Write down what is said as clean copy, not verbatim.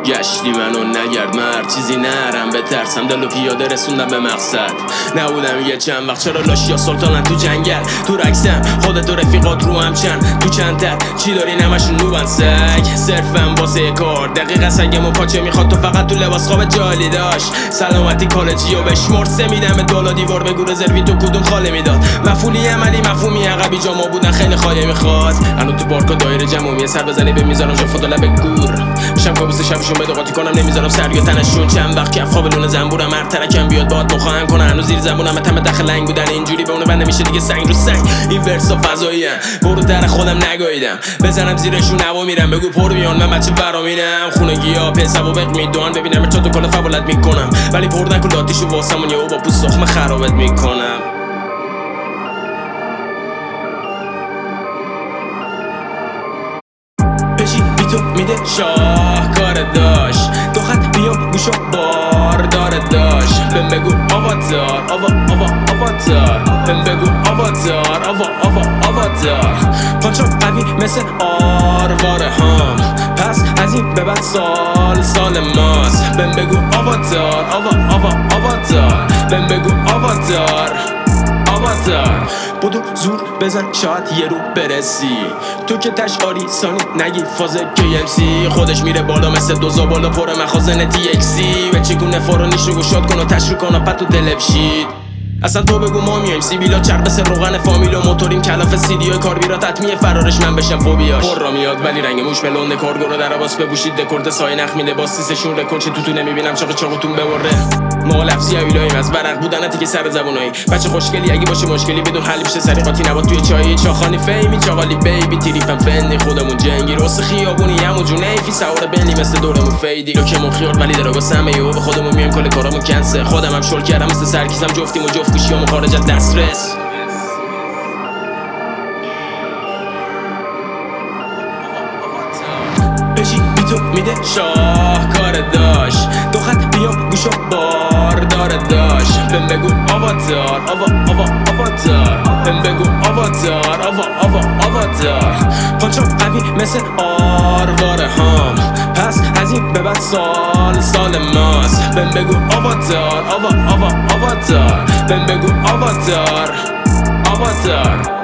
گشتی منو نگرد مرد چیزی نرم بترسم دل و پیاده رسوندم به مقصد نبودم یه چند وقت چرا لاشیا سلطانن تو جنگل تو رکسم خودت و رفیقات رو هم چند تو چند تر چی داری نمشون نوبن سگ صرفم واسه کار دقیقه سگم و پاچه میخواد تو فقط تو لباس خواب جالی داشت سلامتی کالجی و بشمرد سه میدم به دولا دیوار بگو رزروی تو کدوم خاله میداد مفعولی عملی مفهومی عقبی جاما بودن خیلی خاله میخواد الان تو پارک و دایره جمعی سر بزنی به میذارم جا فوت لب گور میشم کابوس شبشون بده قاطی کنم نمیذارم سر یا تنشون چند وقت کف خواب لونه زنبورم هر ترکم بیاد باهات مخواهم کنه هنوز زیر زبونم تم داخل لنگ بودن اینجوری به اون بند نمیشه دیگه سنگ رو سنگ این ورسا فضاییم برو در خودم نگاییدم بزنم زیرشون هوا میرم بگو پر میان من بچه فرامینم خونگی‌ها پسوابق میدون ببینم چطور تو کلا فولت میکنم ولی پر نکن لاتیشو واسمون یهو با پوست سخم خرابت میکنم بشی بی تو میده شاهکار داشت دو خط بیام گوشو باردار داشت بهم بگو آواتار آواتار بهم بگو آواتار آواتار پانچو قوی مثل آرواره هام پس از این به بعد سال ماست بهم بگو آواتار آواتار بهم بگو آواتار بودو زور بزن شاید یه رو برسی تو که تشعاری سانی نگی فاز KMC خودش میره بالا مثل دوزا بالا پر مخازن TXC و چگونه فارانیش رو گشاد کن و تشریح کن و پد تو دلبشید اصلا تو بگو ما میایم سیبیلا چرب مثل روغن فامیل و موتوریم کلاف سیدیای کاربیرات حتمیه فرارش من بشم فوبیاش پر را میاد ولی رنگ موش ملونده کارگو رو در عباس بپوشید دکورد سایه نخ میده باز سیسشون رکورد چه تو نمیبینم چاقتون ببره ما لفظی اویلاییم از ورق بودنتی که سر زبونایی بچه خوشگلی اگه باشه مشکلی بدون حل میشه سریقاتی نبات توی چای چاخانی فیمی چاقالی بیبی تریفم فندی خودمون جنگی راست خیابونی همون جونه فی سوار بنی مثل دورمون فیدی لوکمون خیار ولی دراگا سمه یهو به خودمون میایم کل کارامون کنسه خودم هم شل کردم مثل سرکیزم جفتیم و جفت گوشیامون خارج از دسترس بشی بی تو میده شاهکار داشت دو خط بیام گوشو باردار داشت بهم بگو آواتار بهم بگو آواتار آواتار پانچو قوی مثل آرواره هام پس از این به بعد سال ماست بهم بگو آواتار آواتار بهم بگو آواتار